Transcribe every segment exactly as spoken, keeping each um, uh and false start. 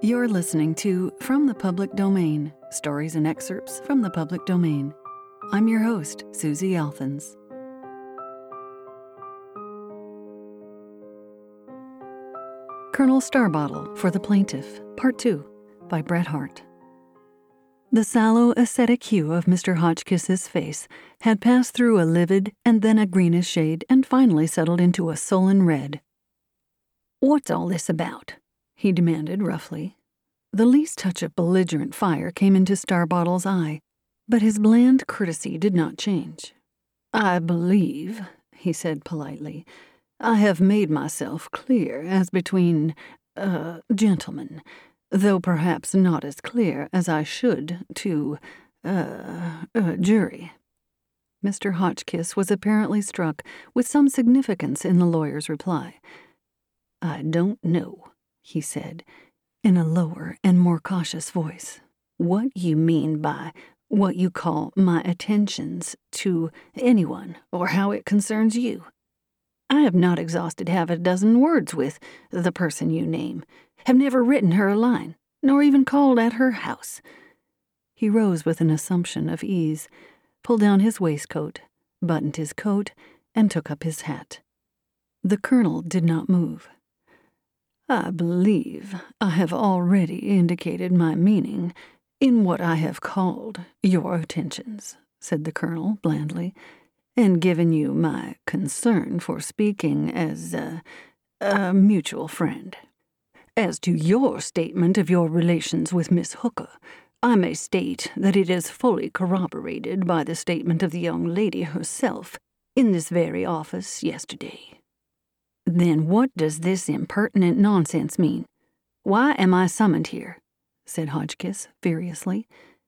You're listening to From the Public Domain, stories and excerpts from the public domain. I'm your host, Susie Althans. Colonel Starbottle for the Plaintiff, Part two, by Bret Harte. The sallow, ascetic hue of Mister Hotchkiss's face had passed through a livid and then a greenish shade and finally settled into a sullen red. "What's all this about?" he demanded roughly. The least touch of belligerent fire came into Starbottle's eye, but his bland courtesy did not change. "I believe," he said politely, "I have made myself clear as between, uh, gentlemen, though perhaps not as clear as I should to, uh, uh, jury." Mister Hotchkiss was apparently struck with some significance in the lawyer's reply. "I don't know," he said, in a lower and more cautious voice, "what you mean by what you call my attentions to anyone or how it concerns you. I have not exhausted half a dozen words with the person you name, have never written her a line, nor even called at her house." He rose with an assumption of ease, pulled down his waistcoat, buttoned his coat, and took up his hat. The colonel did not move. "I believe I have already indicated my meaning in what I have called your attentions," said the colonel blandly, "and given you my concern for speaking as a, a mutual friend. As to your statement of your relations with Miss Hooker, I may state that it is fully corroborated by the statement of the young lady herself in this very office yesterday." "Then what does this impertinent nonsense mean? Why am I summoned here?" said Hotchkiss furiously.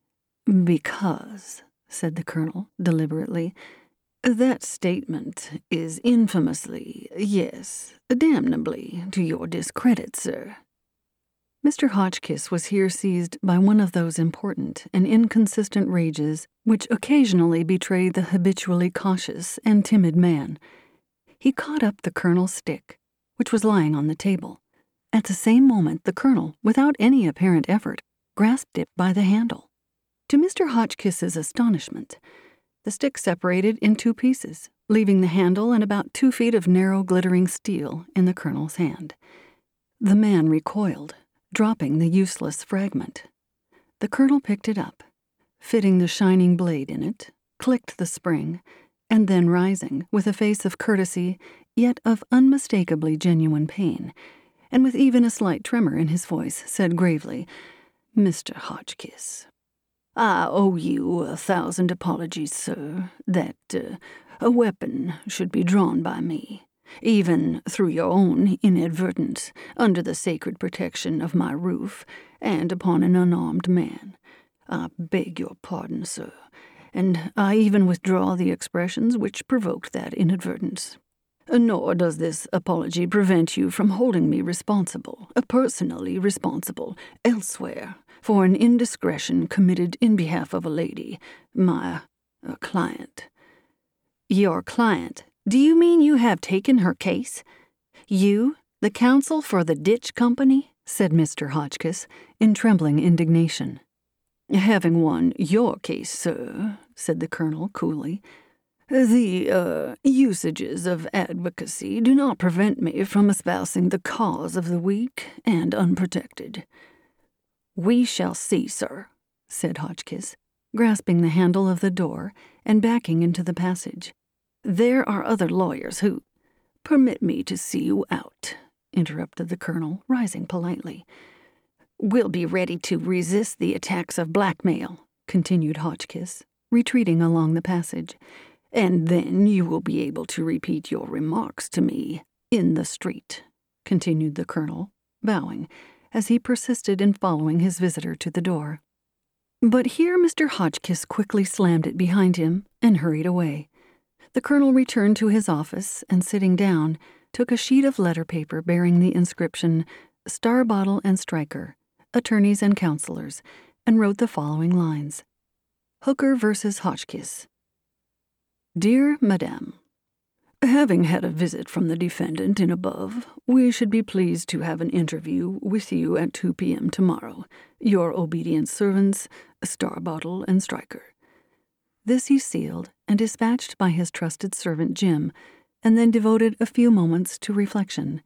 "Because," said the colonel deliberately, "that statement is infamously, yes, damnably, to your discredit, sir." Mister Hotchkiss was here seized by one of those important and inconsistent rages which occasionally betray the habitually cautious and timid man. He caught up the colonel's stick, which was lying on the table. At the same moment, the colonel, without any apparent effort, grasped it by the handle. To Mister Hotchkiss's astonishment, the stick separated in two pieces, leaving the handle and about two feet of narrow, glittering steel in the colonel's hand. The man recoiled, dropping the useless fragment. The colonel picked it up, fitting the shining blade in it, clicked the spring, and then rising, with a face of courtesy, yet of unmistakably genuine pain, and with even a slight tremor in his voice, said gravely, "Mister Hotchkiss, I owe you a thousand apologies, sir, that uh, a weapon should be drawn by me, even through your own inadvertence, under the sacred protection of my roof, and upon an unarmed man. I beg your pardon, sir, and I even withdraw the expressions which provoked that inadvertence. Nor does this apology prevent you from holding me responsible, personally responsible, elsewhere, for an indiscretion committed in behalf of a lady, my uh, client." "Your client? Do you mean you have taken her case? You, the counsel for the Ditch Company?" said Mister Hotchkiss, in trembling indignation. "Having won your case, sir," said the colonel coolly, "the, uh, usages of advocacy do not prevent me from espousing the cause of the weak and unprotected." "We shall see, sir," said Hotchkiss, grasping the handle of the door and backing into the passage. "There are other lawyers who—" "Permit me to see you out," interrupted the colonel, rising politely. "We'll be ready to resist the attacks of blackmail," continued Hotchkiss, retreating along the passage, "and then you will be able to repeat your remarks to me in the street," continued the colonel, bowing, as he persisted in following his visitor to the door. But here Mister Hotchkiss quickly slammed it behind him and hurried away. The colonel returned to his office and, sitting down, took a sheet of letter paper bearing the inscription, "Starbottle and Stryker, Attorneys and Counselors," and wrote the following lines. Hooker versus Hotchkiss. "Dear Madame, Having had a visit from the defendant in above, we should be pleased to have an interview with you at two p.m. tomorrow. Your obedient servants, Starbottle and Stryker." This he sealed and dispatched by his trusted servant Jim, and then devoted a few moments to reflection.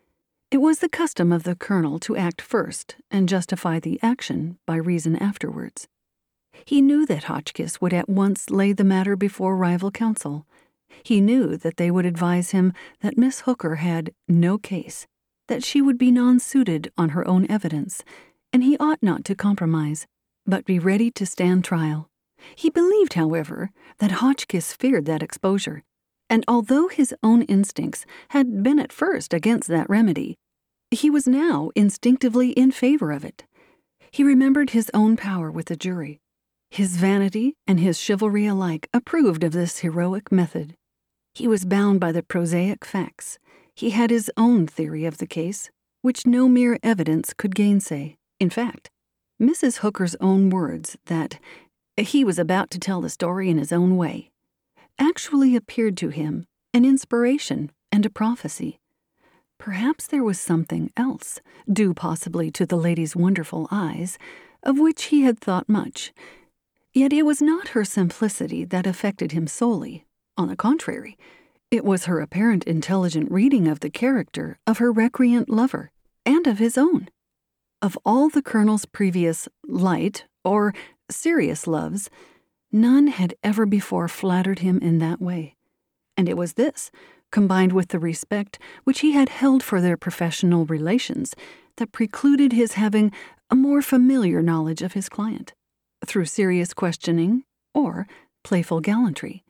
It was the custom of the colonel to act first and justify the action by reason afterwards. He knew that Hotchkiss would at once lay the matter before rival counsel. He knew that they would advise him that Miss Hooker had no case, that she would be non-suited on her own evidence, and he ought not to compromise, but be ready to stand trial. He believed, however, that Hotchkiss feared that exposure, and although his own instincts had been at first against that remedy, he was now instinctively in favor of it. He remembered his own power with the jury. His vanity and his chivalry alike approved of this heroic method. He was bound by the prosaic facts. He had his own theory of the case, which no mere evidence could gainsay. In fact, Missus Hooker's own words that he was about to tell the story in his own way actually appeared to him an inspiration and a prophecy. Perhaps there was something else, due possibly to the lady's wonderful eyes, of which he had thought much. Yet it was not her simplicity that affected him solely. On the contrary, it was her apparent intelligent reading of the character of her recreant lover, and of his own. Of all the colonel's previous light or serious loves, none had ever before flattered him in that way. And it was this, combined with the respect which he had held for their professional relations, that precluded his having a more familiar knowledge of his client, through serious questioning or playful gallantry.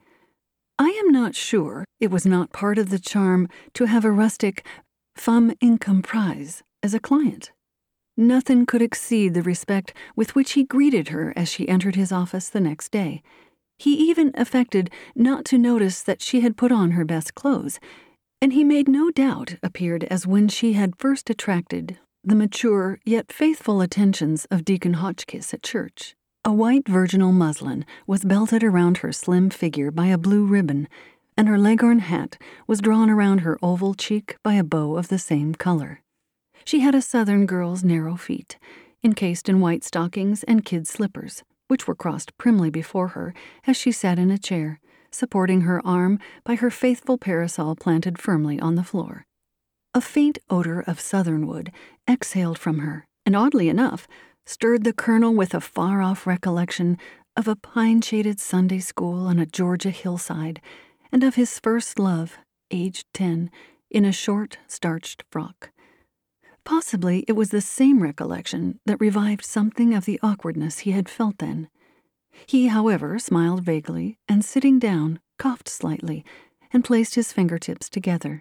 I am not sure it was not part of the charm to have a rustic femme incomprise as a client. Nothing could exceed the respect with which he greeted her as she entered his office the next day. He even affected not to notice that she had put on her best clothes, and he made no doubt appeared as when she had first attracted the mature yet faithful attentions of Deacon Hotchkiss at church. A white virginal muslin was belted around her slim figure by a blue ribbon, and her leghorn hat was drawn around her oval cheek by a bow of the same color. She had a Southern girl's narrow feet, encased in white stockings and kid slippers, which were crossed primly before her as she sat in a chair, supporting her arm by her faithful parasol planted firmly on the floor. A faint odor of southernwood exhaled from her, and oddly enough, stirred the colonel with a far-off recollection of a pine-shaded Sunday school on a Georgia hillside, and of his first love, aged ten, in a short, starched frock. Possibly it was the same recollection that revived something of the awkwardness he had felt then. He, however, smiled vaguely, and sitting down, coughed slightly, and placed his fingertips together.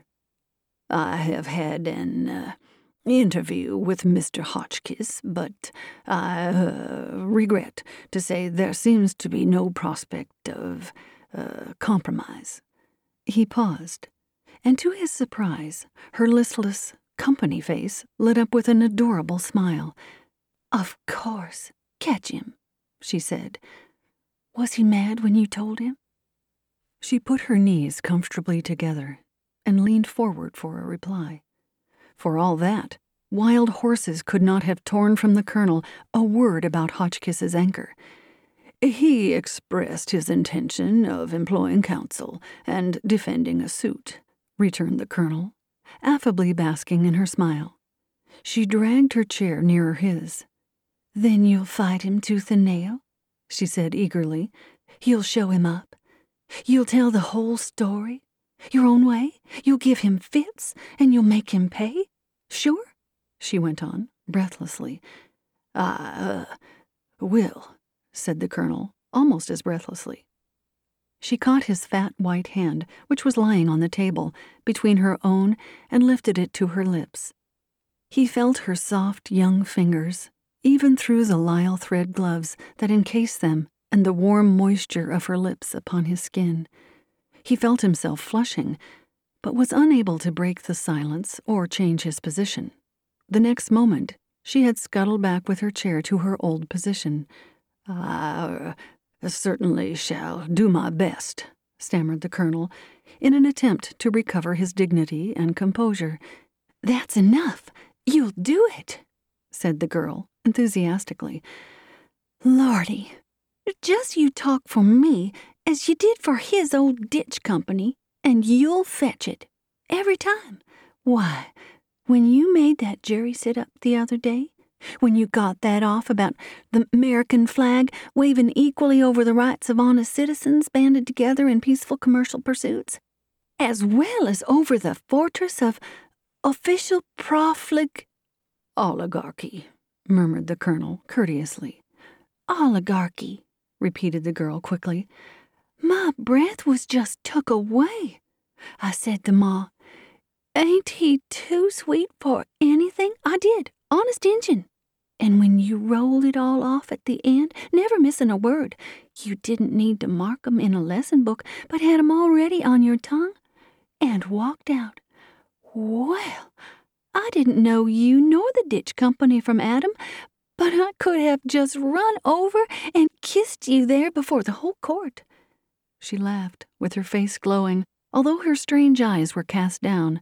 "I have had an uh, interview with Mister Hotchkiss, but I uh, regret to say there seems to be no prospect of uh, compromise." He paused, and to his surprise, her listless, company face lit up with an adorable smile. "Of course, catch him," she said. "Was he mad when you told him?" She put her knees comfortably together and leaned forward for a reply. For all that, wild horses could not have torn from the colonel a word about Hotchkiss's anchor. "He expressed his intention of employing counsel and defending a suit," returned the colonel, affably basking in her smile. She dragged her chair nearer his. "Then you'll fight him tooth and nail?" she said eagerly. "You'll show him up? You'll tell the whole story? Your own way? You'll give him fits, and you'll make him pay? Sure?" she went on, breathlessly. "I, uh, will," said the colonel, almost as breathlessly. She caught his fat white hand, which was lying on the table, between her own and lifted it to her lips. He felt her soft young fingers, even through the lisle thread gloves that encased them, and the warm moisture of her lips upon his skin. He felt himself flushing, but was unable to break the silence or change his position. The next moment, she had scuttled back with her chair to her old position. "I certainly shall do my best," stammered the colonel, in an attempt to recover his dignity and composure. "That's enough. You'll do it," said the girl, enthusiastically. "Lordy, just you talk for me as you did for his old ditch company, and you'll fetch it. Every time. Why, when you made that jury sit up the other day, when you got that off about the American flag waving equally over the rights of honest citizens banded together in peaceful commercial pursuits, as well as over the fortress of official proflig... oligarchy," murmured the colonel courteously. "Oligarchy," repeated the girl quickly. "My breath was just took away. I said to Ma, ain't he too sweet for anything? I did, honest Injun. And when you rolled it all off at the end, never missing a word, you didn't need to mark 'em in a lesson book, but had 'em already on your tongue, and walked out. Well, I didn't know you nor the ditch company from Adam, but I could have just run over and kissed you there before the whole court." She laughed, with her face glowing, although her strange eyes were cast down.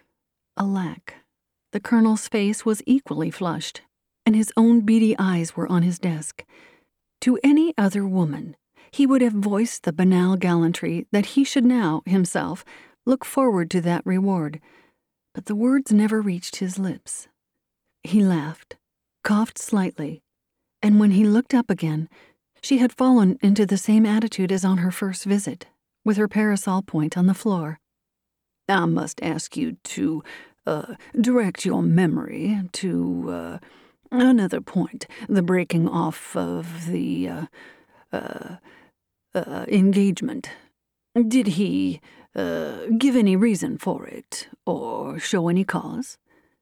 Alack, the colonel's face was equally flushed, and his own beady eyes were on his desk. To any other woman, he would have voiced the banal gallantry that he should now, himself, look forward to that reward, but the words never reached his lips. He laughed, coughed slightly, and when he looked up again, she had fallen into the same attitude as on her first visit, with her parasol point on the floor. "I must ask you to, uh, direct your memory to, uh, another point, the breaking off of the, uh, uh, uh, engagement. Did he, uh, give any reason for it, or show any cause?"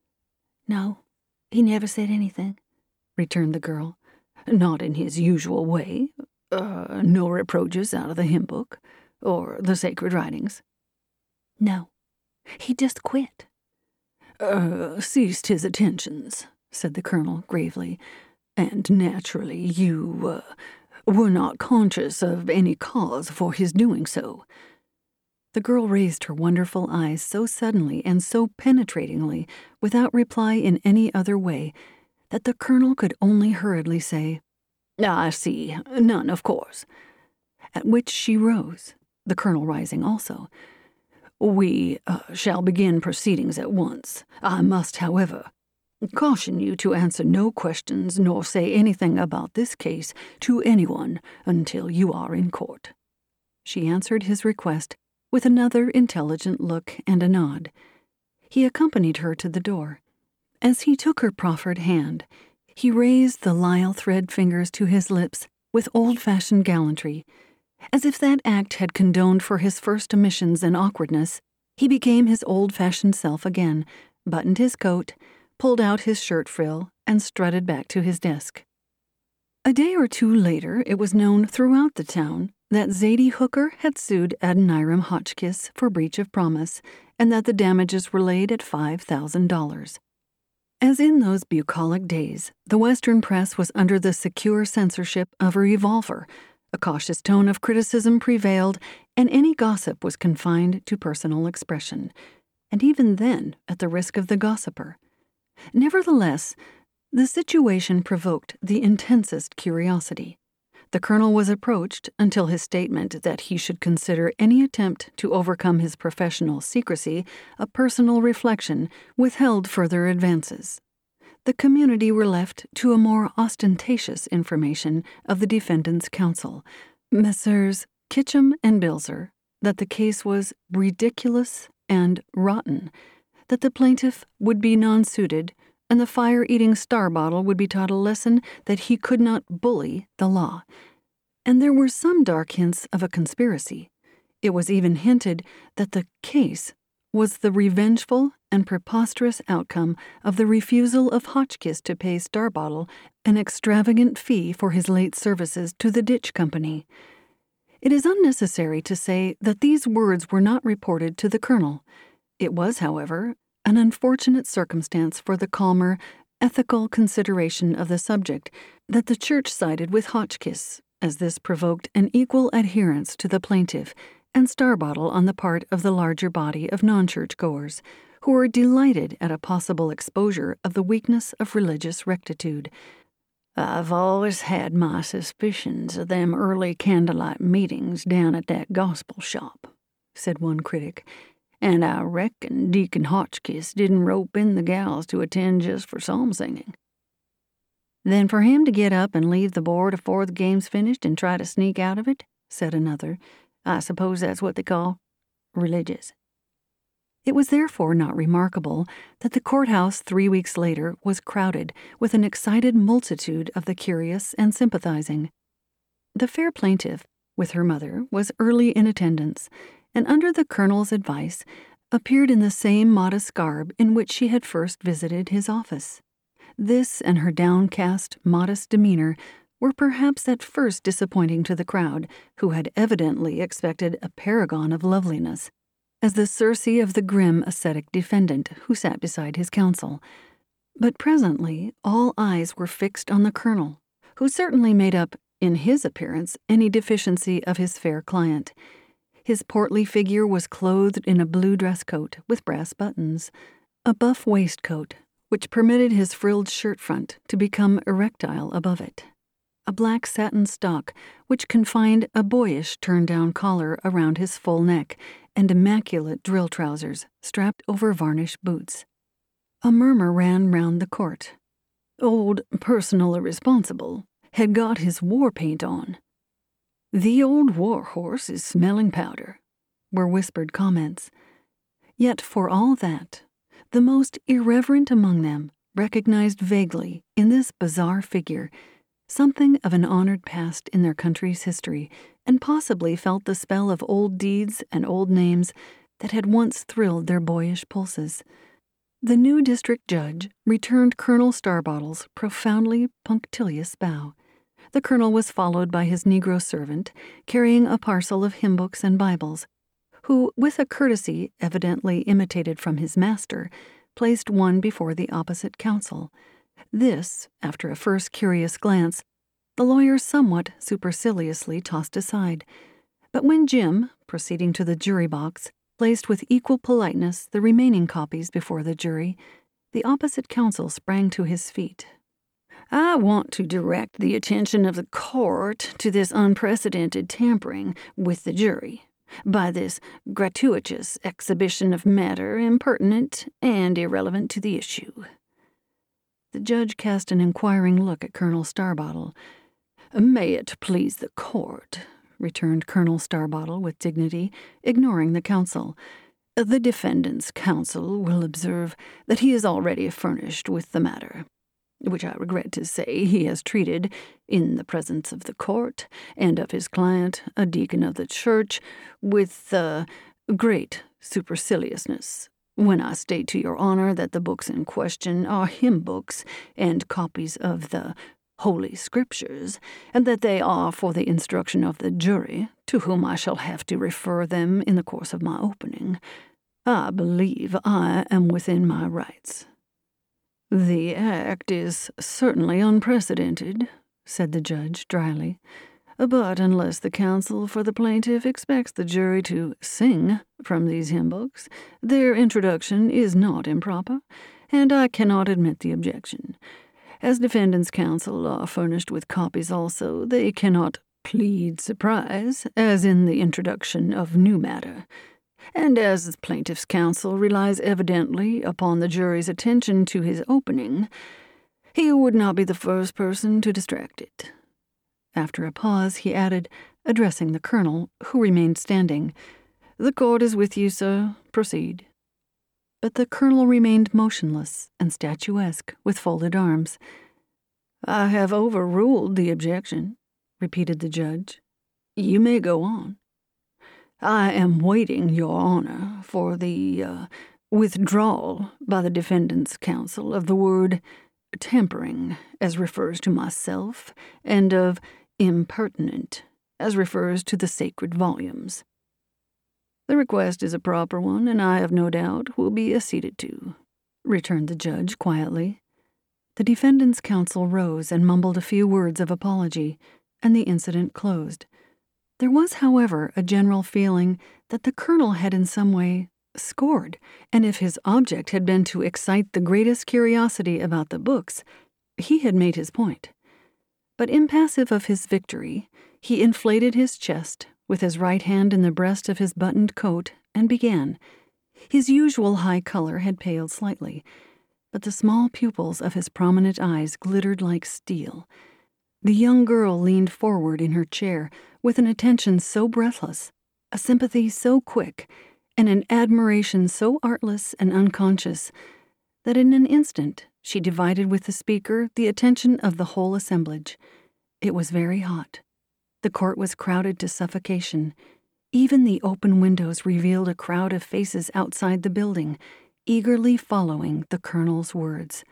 "No, he never said anything," returned the girl. "Not in his usual way? Uh, no reproaches out of the hymn book, or the sacred writings?" "No, he just quit." Uh, ceased his attentions," said the colonel gravely, "and naturally you, uh, were not conscious of any cause for his doing so." The girl raised her wonderful eyes so suddenly and so penetratingly, without reply in any other way, that the colonel could only hurriedly say, "I see, none, of course." At which she rose, the colonel rising also. "We uh, shall begin proceedings at once. I must, however, caution you to answer no questions nor say anything about this case to anyone until you are in court." She answered his request with another intelligent look and a nod. He accompanied her to the door. As he took her proffered hand, he raised the lisle thread fingers to his lips with old-fashioned gallantry. As if that act had condoned for his first omissions and awkwardness, he became his old-fashioned self again, buttoned his coat, pulled out his shirt frill, and strutted back to his desk. A day or two later, it was known throughout the town that Zadie Hooker had sued Adoniram Hotchkiss for breach of promise, and that the damages were laid at five thousand dollars. As in those bucolic days, the Western press was under the secure censorship of a revolver. A cautious tone of criticism prevailed, and any gossip was confined to personal expression, and even then at the risk of the gossiper. Nevertheless, the situation provoked the intensest curiosity. The colonel was approached until his statement that he should consider any attempt to overcome his professional secrecy a personal reflection withheld further advances. The community were left to a more ostentatious information of the defendant's counsel, Messrs. Kitchum and Bilzer, that the case was ridiculous and rotten, that the plaintiff would be non-suited, and the fire-eating Starbottle would be taught a lesson that he could not bully the law. And there were some dark hints of a conspiracy. It was even hinted that the case was the revengeful and preposterous outcome of the refusal of Hotchkiss to pay Starbottle an extravagant fee for his late services to the Ditch Company. It is unnecessary to say that these words were not reported to the colonel. It was, however, an unfortunate circumstance for the calmer, ethical consideration of the subject that the church sided with Hotchkiss, as this provoked an equal adherence to the plaintiff, and Starbottle on the part of the larger body of non-churchgoers, who were delighted at a possible exposure of the weakness of religious rectitude. "I've always had my suspicions of them early candlelight meetings down at that gospel shop," said one critic, "and I reckon Deacon Hotchkiss didn't rope in the gals to attend just for psalm singing." "Then for him to get up and leave the board afore the game's finished and try to sneak out of it," said another, "I suppose that's what they call religious." It was therefore not remarkable that the courthouse three weeks later was crowded with an excited multitude of the curious and sympathizing. The fair plaintiff, with her mother, was early in attendance, and under the colonel's advice appeared in the same modest garb in which she had first visited his office. This and her downcast, modest demeanor were perhaps at first disappointing to the crowd, who had evidently expected a paragon of loveliness, as the Circe of the grim ascetic defendant who sat beside his counsel. But presently all eyes were fixed on the colonel, who certainly made up, in his appearance, any deficiency of his fair client. His portly figure was clothed in a blue dress coat with brass buttons, a buff waistcoat, which permitted his frilled shirt front to become erectile above it, a black satin stock which confined a boyish turn-down collar around his full neck, and immaculate drill trousers strapped over varnished boots. A murmur ran round the court. "Old Personal Irresponsible had got his war paint on." "The old war horse is smelling powder," were whispered comments. Yet for all that, the most irreverent among them recognized vaguely in this bizarre figure something of an honored past in their country's history, and possibly felt the spell of old deeds and old names that had once thrilled their boyish pulses. The new district judge returned Colonel Starbottle's profoundly punctilious bow. The colonel was followed by his Negro servant, carrying a parcel of hymn books and Bibles, who, with a courtesy evidently imitated from his master, placed one before the opposite counsel. This, after a first curious glance, the lawyer somewhat superciliously tossed aside. But when Jim, proceeding to the jury box, placed with equal politeness the remaining copies before the jury, the opposite counsel sprang to his feet. "I want to direct the attention of the court to this unprecedented tampering with the jury by this gratuitous exhibition of matter impertinent and irrelevant to the issue." The judge cast an inquiring look at Colonel Starbottle. "May it please the court," returned Colonel Starbottle with dignity, ignoring the counsel. "The defendant's counsel will observe that he is already furnished with the matter, which I regret to say he has treated, in the presence of the court and of his client, a deacon of the church, with uh, great superciliousness, when I state to your honor that the books in question are hymn books and copies of the Holy Scriptures, and that they are for the instruction of the jury, to whom I shall have to refer them in the course of my opening. I believe I am within my rights." "The act is certainly unprecedented," said the judge dryly, "but unless the counsel for the plaintiff expects the jury to sing from these hymn books, their introduction is not improper, and I cannot admit the objection. As defendant's counsel are furnished with copies also, they cannot plead surprise, as in the introduction of new matter. And as plaintiff's counsel relies evidently upon the jury's attention to his opening, he would not be the first person to distract it." After a pause, he added, addressing the colonel, who remained standing, "The court is with you, sir. Proceed." But the colonel remained motionless and statuesque, with folded arms. "I have overruled the objection," repeated the judge. "You may go on." "I am waiting, your honor, for the uh, withdrawal by the defendant's counsel of the word tempering, as refers to myself, and of impertinent, as refers to the sacred volumes. The request is a proper one, and I have no doubt will be acceded to," returned the judge quietly. The defendant's counsel rose and mumbled a few words of apology, and the incident closed. There was, however, a general feeling that the colonel had in some way scored, and if his object had been to excite the greatest curiosity about the books, he had made his point. But impassive of his victory, he inflated his chest with his right hand in the breast of his buttoned coat and began. His usual high color had paled slightly, but the small pupils of his prominent eyes glittered like steel. The young girl leaned forward in her chair with an attention so breathless, a sympathy so quick, and an admiration so artless and unconscious that in an instant she divided with the speaker the attention of the whole assemblage. It was very hot. The court was crowded to suffocation. Even the open windows revealed a crowd of faces outside the building, eagerly following the colonel's words.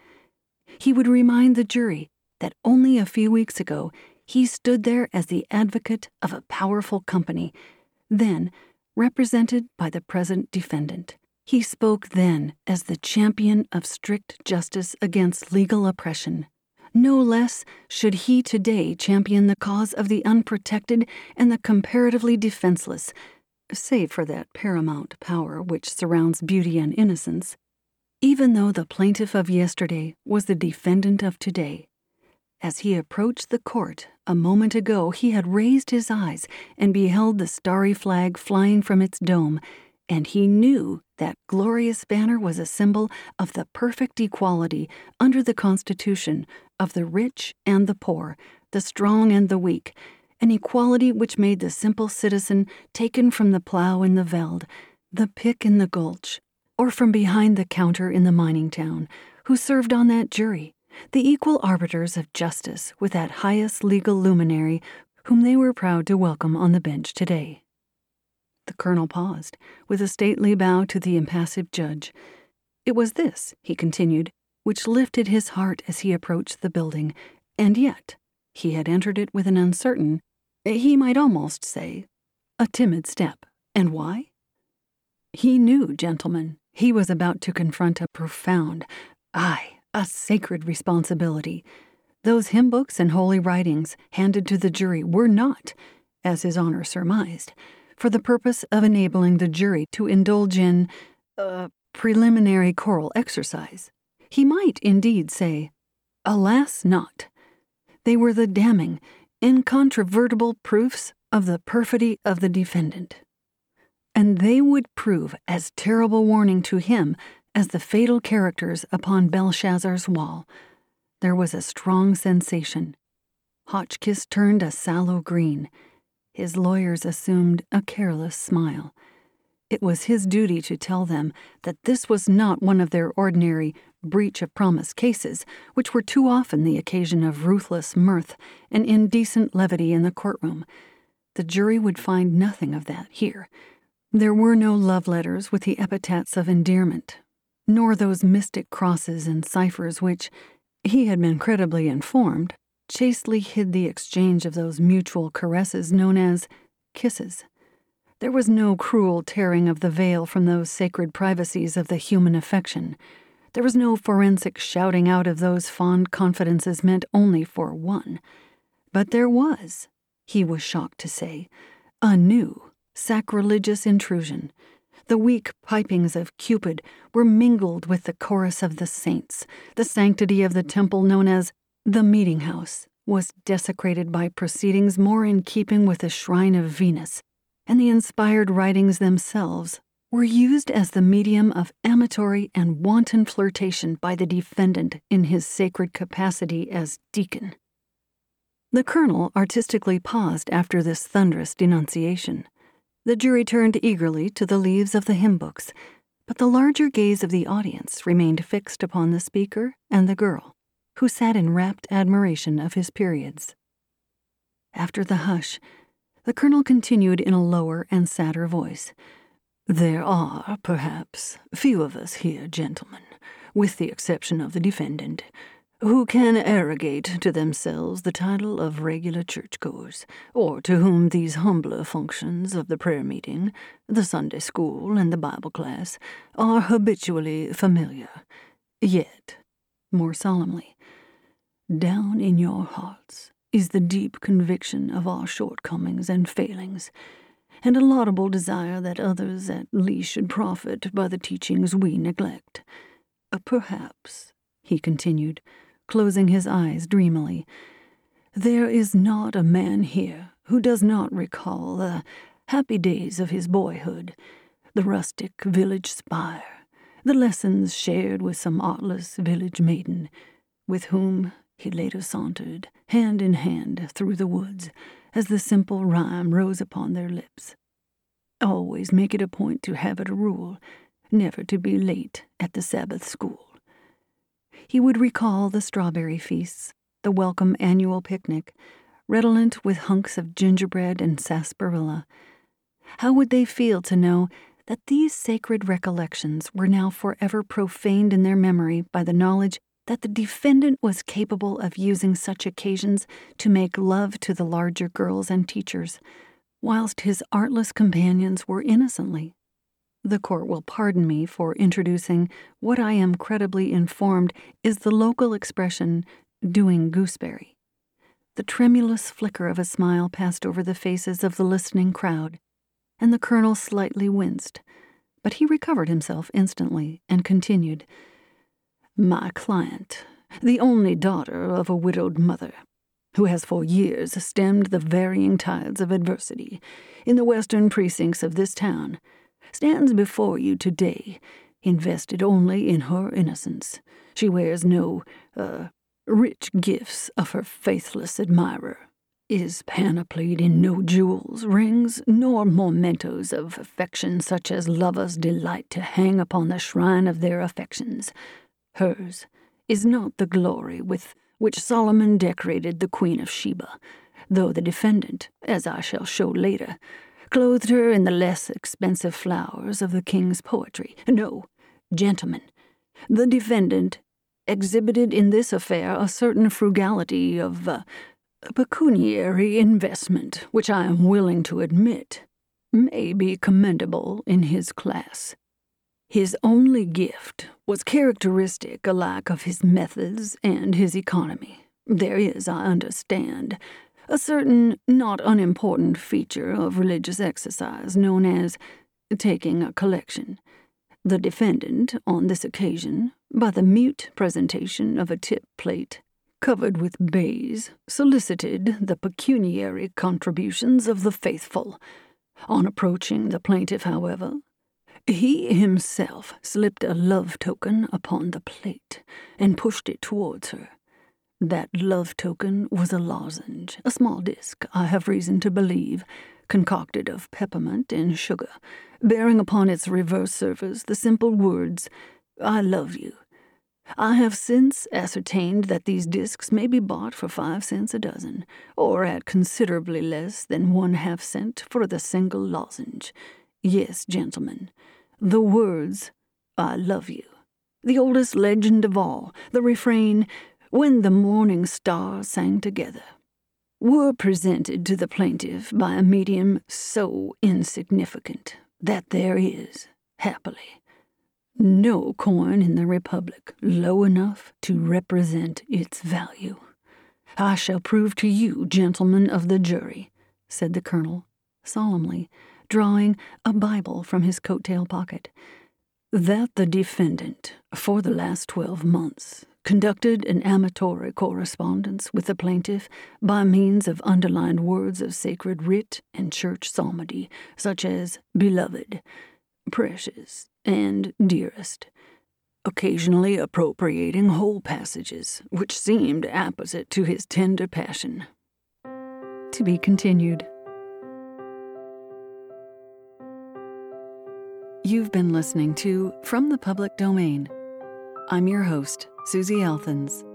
He would remind the jury that only a few weeks ago he stood there as the advocate of a powerful company, then represented by the present defendant. He spoke then as the champion of strict justice against legal oppression. No less should he today champion the cause of the unprotected and the comparatively defenseless, save for that paramount power which surrounds beauty and innocence, even though the plaintiff of yesterday was the defendant of today. As he approached the court a moment ago, he had raised his eyes and beheld the starry flag flying from its dome, and he knew that glorious banner was a symbol of the perfect equality under the Constitution of the rich and the poor, the strong and the weak, an equality which made the simple citizen taken from the plow in the veld, the pick in the gulch, or from behind the counter in the mining town, who served on that jury, the equal arbiters of justice with that highest legal luminary whom they were proud to welcome on the bench today. The colonel paused, with a stately bow to the impassive judge. It was this, he continued, which lifted his heart as he approached the building, and yet he had entered it with an uncertain, he might almost say, a timid step. And why? He knew, gentlemen, he was about to confront a profound, aye, a sacred responsibility. Those hymn books and holy writings handed to the jury were not, as His Honor surmised, for the purpose of enabling the jury to indulge in a preliminary choral exercise. He might indeed say, alas not. They were the damning, incontrovertible proofs of the perfidy of the defendant. And they would prove as terrible warning to him as the fatal characters upon Belshazzar's wall. There was a strong sensation. Hotchkiss turned a sallow green. His lawyers assumed a careless smile. It was his duty to tell them that this was not one of their ordinary breach of promise cases, which were too often the occasion of ruthless mirth and indecent levity in the courtroom. The jury would find nothing of that here. There were no love letters with the epithets of endearment, nor those mystic crosses and ciphers which, he had been credibly informed, chastely hid the exchange of those mutual caresses known as kisses. There was no cruel tearing of the veil from those sacred privacies of the human affection. There was no forensic shouting out of those fond confidences meant only for one. But there was, he was shocked to say, a new, sacrilegious intrusion. The weak pipings of Cupid were mingled with the chorus of the saints. The sanctity of the temple known as the meeting house was desecrated by proceedings more in keeping with the shrine of Venus, and the inspired writings themselves were used as the medium of amatory and wanton flirtation by the defendant in his sacred capacity as deacon. The colonel artistically paused after this thunderous denunciation. The jury turned eagerly to the leaves of the hymn books, but the larger gaze of the audience remained fixed upon the speaker and the girl, who sat in rapt admiration of his periods. After the hush, the colonel continued in a lower and sadder voice. There are, perhaps, few of us here, gentlemen, with the exception of the defendant, who can arrogate to themselves the title of regular churchgoers, or to whom these humbler functions of the prayer meeting, the Sunday school, and the Bible class are habitually familiar. Yet, more solemnly, down in your hearts is the deep conviction of our shortcomings and failings, and a laudable desire that others at least should profit by the teachings we neglect. Uh, perhaps, he continued, closing his eyes dreamily, there is not a man here who does not recall the happy days of his boyhood, the rustic village spire, the lessons shared with some artless village maiden, with whom he later sauntered, hand in hand, through the woods, as the simple rhyme rose upon their lips. Always make it a point to have it a rule, never to be late at the Sabbath school. He would recall the strawberry feasts, the welcome annual picnic, redolent with hunks of gingerbread and sarsaparilla. How would they feel to know that these sacred recollections were now forever profaned in their memory by the knowledge that the defendant was capable of using such occasions to make love to the larger girls and teachers, whilst his artless companions were innocently? The court will pardon me for introducing what I am credibly informed is the local expression, doing gooseberry. The tremulous flicker of a smile passed over the faces of the listening crowd, and the colonel slightly winced, but he recovered himself instantly and continued, My client, the only daughter of a widowed mother, who has for years stemmed the varying tides of adversity in the western precincts of this town, stands before you today, invested only in her innocence. She wears no, uh, rich gifts of her faithless admirer, is panoplied in no jewels, rings, nor mementos of affection such as lovers delight to hang upon the shrine of their affections. Hers is not the glory with which Solomon decorated the Queen of Sheba, though the defendant, as I shall show later, clothed her in the less expensive flowers of the king's poetry. No, gentlemen, the defendant exhibited in this affair a certain frugality of uh, pecuniary investment, which I am willing to admit may be commendable in his class. His only gift was characteristic alike of his methods and his economy. There is, I understand, a certain not unimportant feature of religious exercise known as taking a collection. The defendant, on this occasion, by the mute presentation of a tip plate covered with baize, solicited the pecuniary contributions of the faithful. On approaching the plaintiff, however, he himself slipped a love token upon the plate and pushed it towards her. That love token was a lozenge, a small disc, I have reason to believe, concocted of peppermint and sugar, bearing upon its reverse surface the simple words, I love you. I have since ascertained that these discs may be bought for five cents a dozen, or at considerably less than one half cent for the single lozenge. Yes, gentlemen, the words, I love you, the oldest legend of all, the refrain, when the morning stars sang together, were presented to the plaintiff by a medium so insignificant that there is, happily, no coin in the Republic low enough to represent its value. I shall prove to you, gentlemen of the jury, said the colonel, solemnly, drawing a Bible from his coat-tail pocket, that the defendant, for the last twelve months, conducted an amatory correspondence with the plaintiff by means of underlined words of sacred writ and church psalmody, such as beloved, precious, and dearest, occasionally appropriating whole passages which seemed apposite to his tender passion. To be continued. You've been listening to From the Public Domain. I'm your host, Susie Elthans.